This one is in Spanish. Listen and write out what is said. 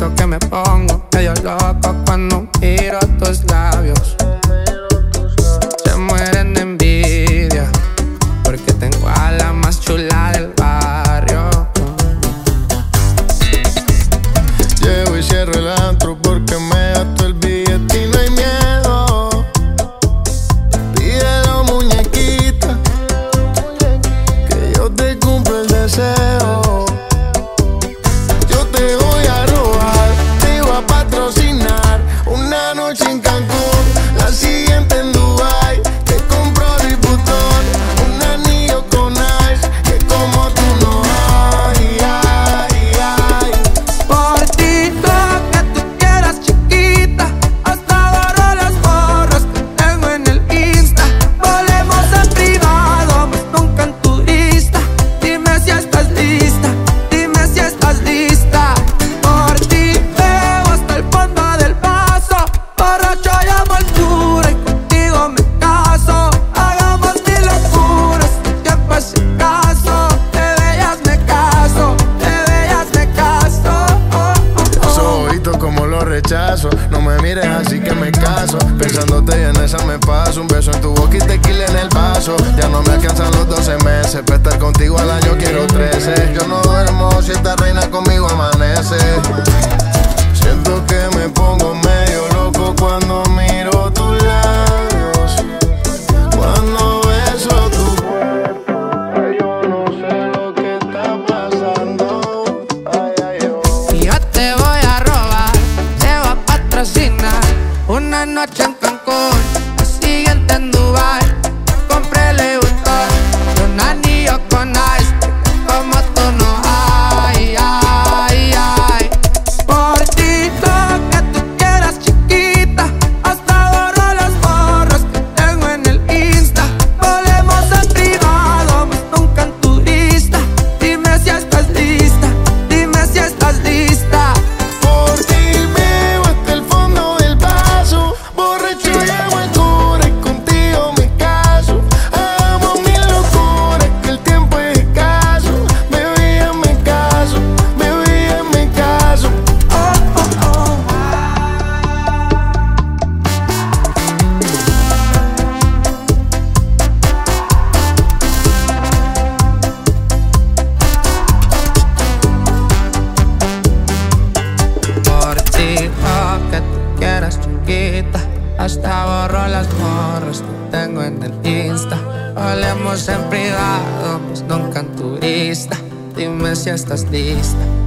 siento que me pongo medio loco cuando miro tus labios. Se mueren de envidia porque tengo a la más chula del barrio. Llego y cierro el antro porque me gasto el billete y no hay miedo. Pídelo, muñequita, que yo te cumplo el deseo. Yo te voy a robar, te voy a patrocinar una noche en Cancún, la siguiente en Dubai. Te compro Louis Vuitton, un anillo con ice, que como tú no hay, ay, ay. Por ti lo que tú quieras, chiquita, hasta borro las fotos que tengo en el Insta. Volemos en privado, más nunca en turista. Dime si estás lista, dime si estás lista. Por ti bebo hasta el fondo del vaso, borracho llamo altura y contigo me caso. Hagamos mil locuras, el tiempo es escaso. De bellas me caso, de bellas me caso. Esos ojitos como los rechazo. No me mires así que me caso. Pensándote y en esa me paso. Un beso en tu boca y tequila en el vaso. Ya no me alcanzan los 12 meses. Para estar contigo al año quiero 13. Yo no duermo si esta reina conmigo amanece. Siento que me pongo medio loco cuando miro tus labios. Cuando beso tu cuerpo, ay, yo no sé lo que está pasando. Ay, ay, oh. Y yo te voy a robar, te voy a patrocinar una noche en Cancún, la siguiente en Dubai. Compré Louis Vuitton, un anillo con ice, como tú no hay, ay, ay. Por ti lo que tú quieras, chiquita, hasta borro las fotos que tengo en el Insta. Volemos en privado, más nunca en turista. Dime si estás lista, dime si estás lista. Por ti bebo hasta el fondo del vaso. Borracho llamo al cura y contigo me caso. Hagamos mil locuras que el tiempo es escaso. Baby, hazme caso, baby, hazme caso. Por ti lo que tú quieras, chiquita, hasta borro las morras que tengo en el Insta. Hablemos en privado, pues nunca en turista. Dime si estás lista,